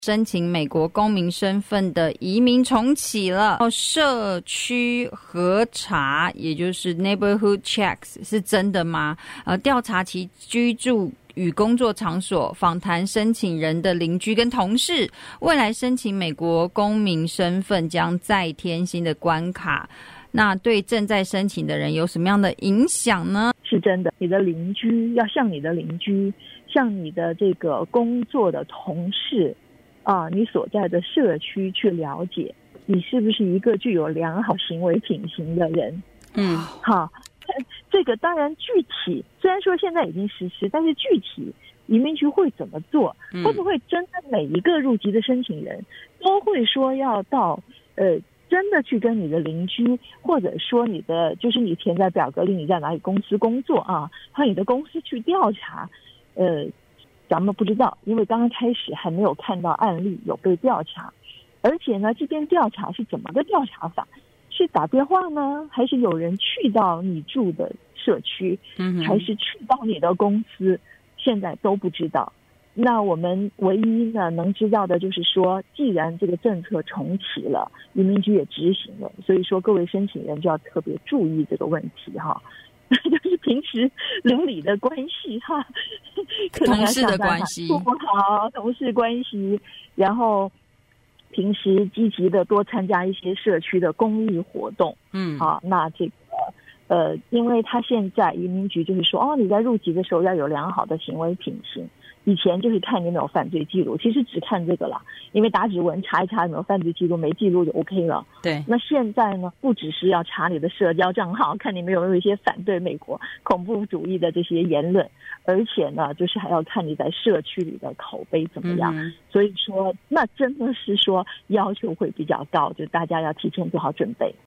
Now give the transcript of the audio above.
申请美国公民身份的移民重启了。社区核查，也就是 neighborhood checks 是真的吗？调查其居住与工作场所，访谈申请人的邻居跟同事。未来申请美国公民身份将再添新的关卡，那对正在申请的人有什么样的影响呢？ 是真的，你的邻居要向你的邻居，向你的这个工作的同事你所在的社区去了解你是不是一个具有良好行为品行的人。好，这个当然具体虽然说现在已经实施，但是具体移民局会怎么做，会不会针对每一个入籍的申请人都会说要到真的去跟你的邻居，或者说你的就是你填在表格里你在哪里公司工作和你的公司去调查，咱们不知道，因为刚刚开始还没有看到案例有被调查。而且呢，这边调查是怎么个调查法？是打电话呢，还是有人去到你住的社区，还是去到你的公司？现在都不知道。那我们唯一呢能知道的就是说，既然这个政策重启了，移民局也执行了，所以说各位申请人就要特别注意这个问题就是平时邻里的关系同事的关系处不好，同事关系，然后平时积极的多参加一些社区的公益活动。那这个因为他现在移民局就是说你在入籍的时候要有良好的行为品行。以前就是看你有没有犯罪记录，其实只看这个啦，因为打指纹查一查有没有犯罪记录，没记录就 OK 了。 对， 那现在呢，不只是要查你的社交账号，看你们有没有一些反对美国恐怖主义的这些言论，而且呢，就是还要看你在社区里的口碑怎么样。所以说，那真的是说要求会比较高，就大家要提前做好准备。